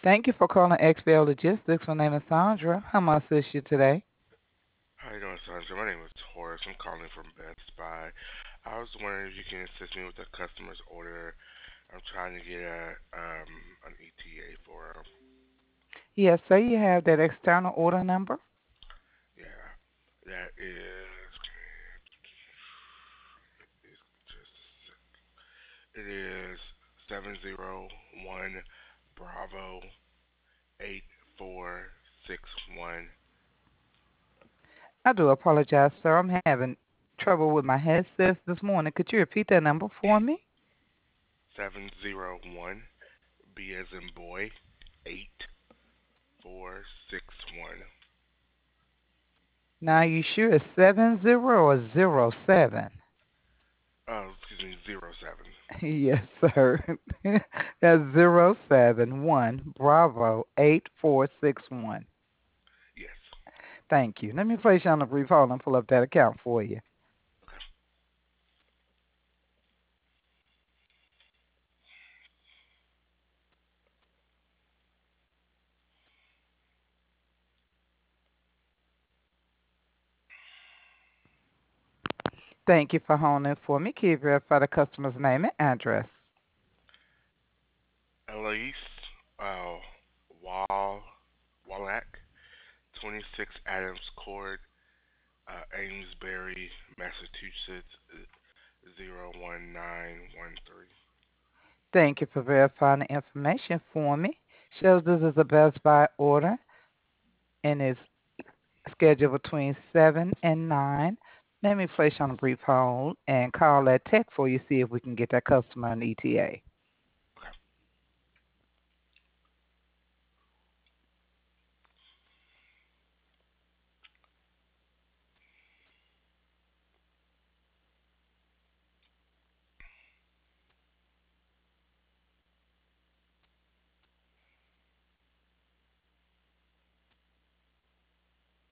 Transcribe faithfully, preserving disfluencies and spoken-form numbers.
Thank you for calling X P L Logistics. My name is Sandra. How may I assist you today? How you doing, Sandra? My name is Horace. I'm calling from Best Buy. I was wondering if you can assist me with a customer's order. I'm trying to get a um an E T A for them. Yes, sir. You have that external order number. Yeah, that is is just it is seven zero one Bravo eight four six one. I do apologize, sir. I'm having trouble with my headsets this morning. Could you repeat that number for me? Seven zero one B as in boy eight four six one. Now, you sure it's seven zero or zero seven? Oh, excuse me, zero seven. Yes, sir. That's zero seven one Bravo eight four six one. Yes. Thank you. Let me place you on a brief hold and pull up that account for you. Okay. Thank you for holding it for me. Can you verify the customer's name and address? Elise uh, Wall Wallach, twenty-six Adams Court, uh, Amesbury, Massachusetts, zero one nine one three. Thank you for verifying the information for me. Shows this is a Best Buy order and is scheduled between seven and nine. Let me place you on a brief hold and call that tech for you, see if we can get that customer an E T A.